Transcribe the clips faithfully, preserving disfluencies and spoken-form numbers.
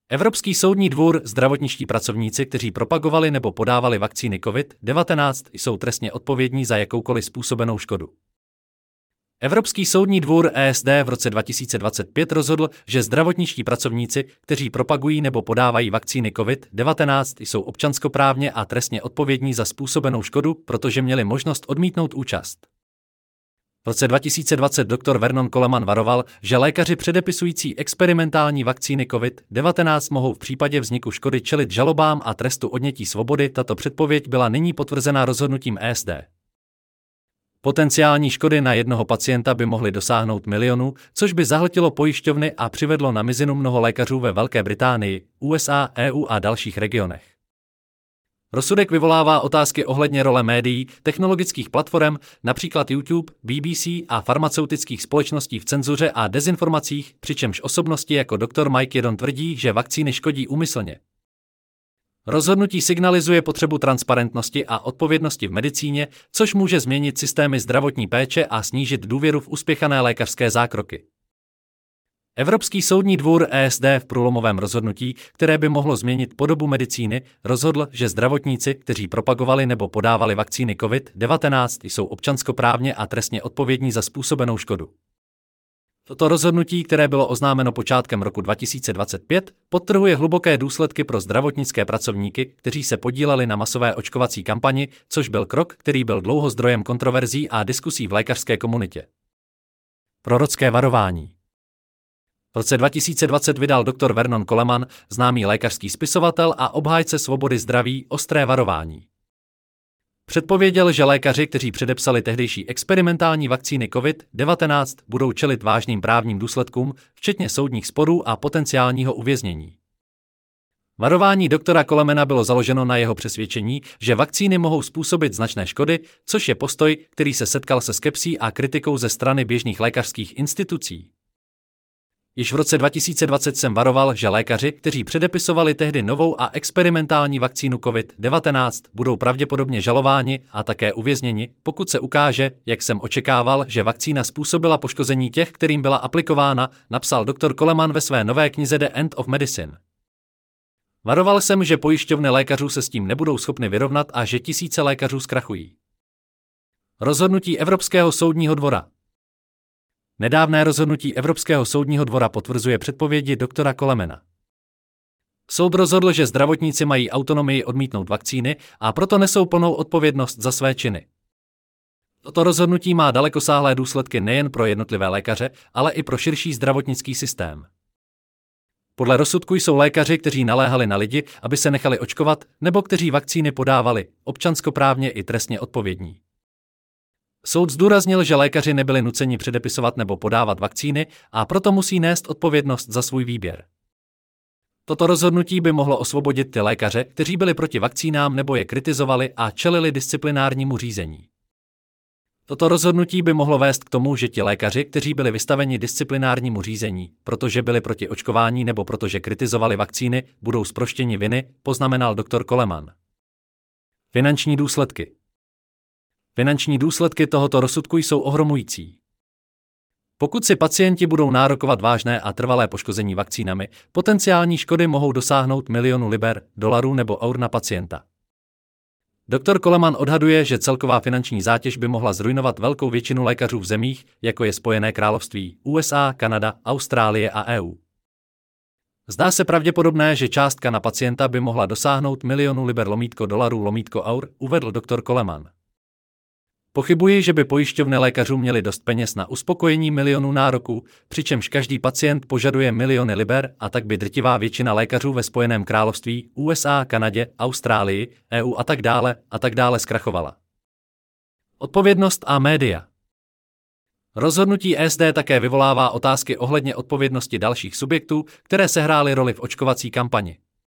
Evropský soudní dvůr: zdravotničtí pracovníci, kteří propagovali nebo podávali vakcíny COVID devatenáct, jsou trestně odpovědní za jakoukoliv způsobenou škodu. Evropský soudní dvůr E S D v roce dva tisíce dvacet pět rozhodl, že zdravotničtí pracovníci, kteří propagují nebo podávají vakcíny COVID devatenáct, jsou občanskoprávně a trestně odpovědní za způsobenou škodu, protože měli možnost odmítnout účast. V roce dva tisíce dvacet doktor Vernon Coleman varoval, že lékaři předepisující experimentální vakcíny COVID devatenáct mohou v případě vzniku škody čelit žalobám a trestu odnětí svobody. Tato předpověď byla nyní potvrzena rozhodnutím E S D. Potenciální škody na jednoho pacienta by mohly dosáhnout milionů, což by zahltilo pojišťovny a přivedlo na mizinu mnoho lékařů ve Velké Británii, U S A, E U a dalších regionech. Rozsudek vyvolává otázky ohledně role médií, technologických platform, například YouTube, B B C a farmaceutických společností v cenzuře a dezinformacích, přičemž osobnosti jako doktor Mike Yeadon tvrdí, že vakcíny škodí úmyslně. Rozhodnutí signalizuje potřebu transparentnosti a odpovědnosti v medicíně, což může změnit systémy zdravotní péče a snížit důvěru v uspěchané lékařské zákroky. Evropský soudní dvůr E S D v průlomovém rozhodnutí, které by mohlo změnit podobu medicíny, rozhodl, že zdravotníci, kteří propagovali nebo podávali vakcíny COVID devatenáct, jsou občanskoprávně a trestně odpovědní za způsobenou škodu. Toto rozhodnutí, které bylo oznámeno počátkem roku dva tisíce dvacet pět, podtrhuje hluboké důsledky pro zdravotnické pracovníky, kteří se podíleli na masové očkovací kampani, což byl krok, který byl dlouho zdrojem kontroverzí a diskusí v lékařské komunitě. Prorocké varování. V roce dva tisíce dvacet vydal doktor Vernon Coleman, známý lékařský spisovatel a obhájce svobody zdraví, ostré varování. Předpověděl, že lékaři, kteří předepsali tehdejší experimentální vakcíny COVID devatenáct, budou čelit vážným právním důsledkům, včetně soudních sporů a potenciálního uvěznění. Varování doktora Colemana bylo založeno na jeho přesvědčení, že vakcíny mohou způsobit značné škody, což je postoj, který se setkal se skepsí a kritikou ze strany běžných lékařských institucí. Již v roce dva tisíce dvacet jsem varoval, že lékaři, kteří předepisovali tehdy novou a experimentální vakcínu COVID devatenáct, budou pravděpodobně žalováni a také uvězněni, pokud se ukáže, jak jsem očekával, že vakcína způsobila poškození těch, kterým byla aplikována, napsal doktor Coleman ve své nové knize The End of Medicine. Varoval jsem, že pojišťovny lékařů se s tím nebudou schopny vyrovnat a že tisíce lékařů zkrachují. Rozhodnutí Evropského soudního dvora. Nedávné rozhodnutí Evropského soudního dvora potvrzuje předpovědi doktora Colemana. Soud rozhodl, že zdravotníci mají autonomii odmítnout vakcíny a proto nesou plnou odpovědnost za své činy. Toto rozhodnutí má dalekosáhlé důsledky nejen pro jednotlivé lékaře, ale i pro širší zdravotnický systém. Podle rozsudku jsou lékaři, kteří naléhali na lidi, aby se nechali očkovat, nebo kteří vakcíny podávali, občanskoprávně i trestně odpovědní. Soud zdůraznil, že lékaři nebyli nuceni předepisovat nebo podávat vakcíny a proto musí nést odpovědnost za svůj výběr. Toto rozhodnutí by mohlo osvobodit ty lékaře, kteří byli proti vakcínám nebo je kritizovali a čelili disciplinárnímu řízení. Toto rozhodnutí by mohlo vést k tomu, že ti lékaři, kteří byli vystaveni disciplinárnímu řízení, protože byli proti očkování nebo protože kritizovali vakcíny, budou zproštěni viny, poznamenal doktor Coleman. Finanční důsledky. Finanční důsledky tohoto rozsudku jsou ohromující. Pokud si pacienti budou nárokovat vážné a trvalé poškození vakcínami, potenciální škody mohou dosáhnout milionu liber, dolarů nebo eur na pacienta. doktor Coleman odhaduje, že celková finanční zátěž by mohla zruinovat velkou většinu lékařů v zemích, jako je Spojené království, U S A, Kanada, Austrálie a E U. Zdá se pravděpodobné, že částka na pacienta by mohla dosáhnout milionu liber lomítko dolarů lomítko eur, uvedl doktor Coleman. Pochybuji, že by pojišťovny lékařů měly dost peněz na uspokojení milionů nároků, přičemž každý pacient požaduje miliony liber a tak by drtivá většina lékařů ve Spojeném království, U S A, Kanadě, Austrálii, E U a tak dále a tak dále zkrachovala. Odpovědnost a média. Rozhodnutí E S D také vyvolává otázky ohledně odpovědnosti dalších subjektů, které sehrály roli v očkovací kampani.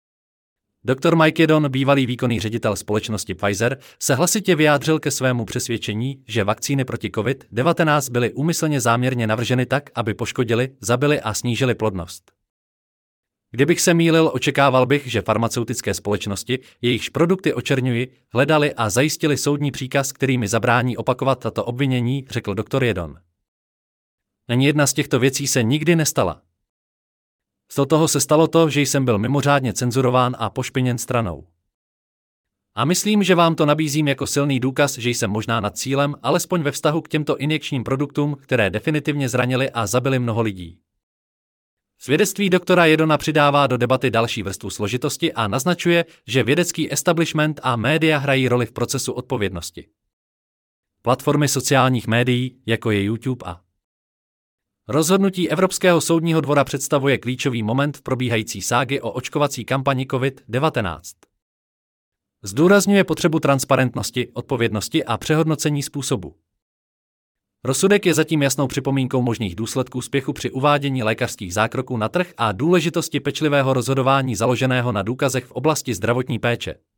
doktor Mike Yeadon, bývalý výkonný ředitel společnosti Pfizer, se hlasitě vyjádřil ke svému přesvědčení, že vakcíny proti COVID devatenáct byly úmyslně záměrně navrženy tak, aby poškodily, zabily a snížily plodnost. Kdybych se mýlil, očekával bych, že farmaceutické společnosti, jejichž produkty očerňuji, hledali a zajistili soudní příkaz, který mi zabrání opakovat tato obvinění, řekl doktor Yeadon. Ani jedna z těchto věcí se nikdy nestala. Z toho se stalo to, že jsem byl mimořádně cenzurován a pošpiněn stranou. A myslím, že vám to nabízím jako silný důkaz, že jsem možná nad cílem, alespoň ve vztahu k těmto injekčním produktům, které definitivně zranily a zabily mnoho lidí. Svědectví doktora Jedona přidává do debaty další vrstvu složitosti a naznačuje, že vědecký establishment a média hrají roli v procesu odpovědnosti. Platformy sociálních médií, jako je YouTube a rozhodnutí Evropského soudního dvora představuje klíčový moment v probíhající ságy o očkovací kampani COVID devatenáct. Zdůrazňuje potřebu transparentnosti, odpovědnosti a přehodnocení způsobu. Rozsudek je zatím jasnou připomínkou možných důsledků spěchu při uvádění lékařských zákroků na trh a důležitosti pečlivého rozhodování založeného na důkazech v oblasti zdravotní péče.